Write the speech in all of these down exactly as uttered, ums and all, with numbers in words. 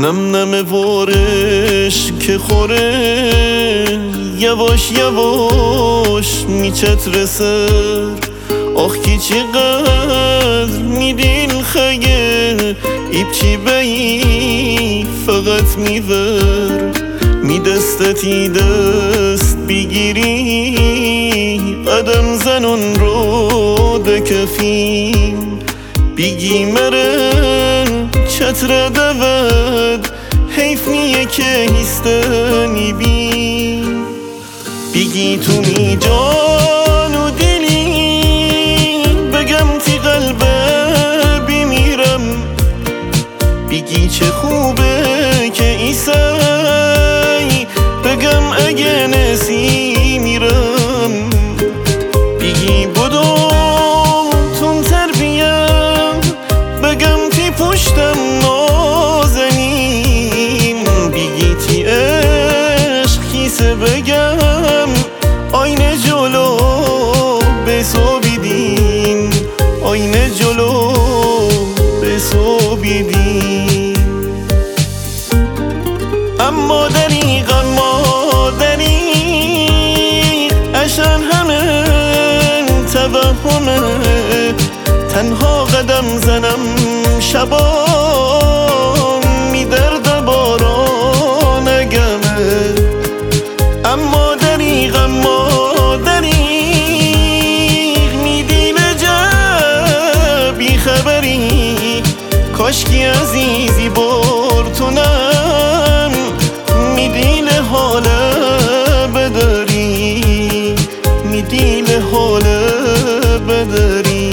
نم نم وارش که خوره یواش یواش میچتر سر آخ کی چقدر میدین خیه ایب چی بایی فقط میور می دستتی دست بگیری قدم زنون رو دکفیم بگی مرن چتر دود حیف نیه که هستنی بی بگی تو می جان و دلی بگم تی قلبه بمیرم بگی چه خوبه که ایسی بگم اگه نسی میرم بگی بدو تون تربیم بگم تی پشتم نازنین بگی تی عشق کیسه بگم آینه جلو بسو بیدین آینه جلو بسو بیدین اما دریغ اما دریغ عشان همه توهمه تنها قدم زنم شبا می درد باران گمه اما دریغ اما دریغ می دیل جب بی خبری کاشکی عزیزی برتونم می دیل حاله بداری می دیل حاله بداری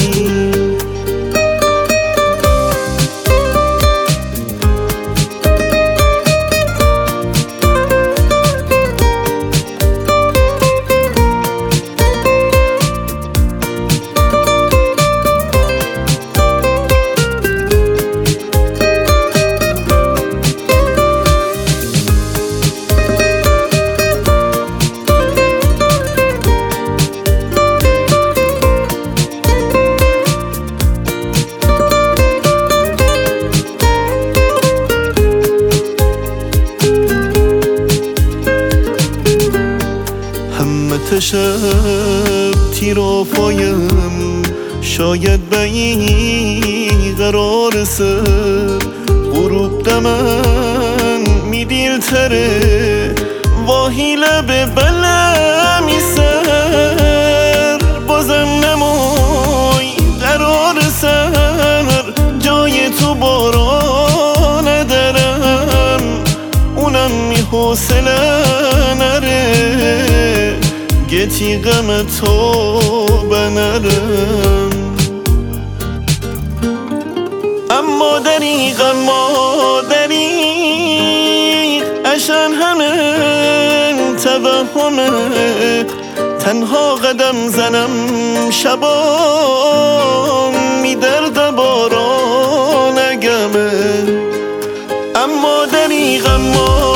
شب تیرا پایم شاید به این قرار سر غروب دمن می دیل تره واهی لب بلمی سر بازم نمای قرار سر جای تو بارا ندارم اونم می حوصله نره گتی غم تو بنرم اما دریغ اما دریغ عشان همه توهمه تنها قدم زنم شبا می درد باران گمه اما دریغ اما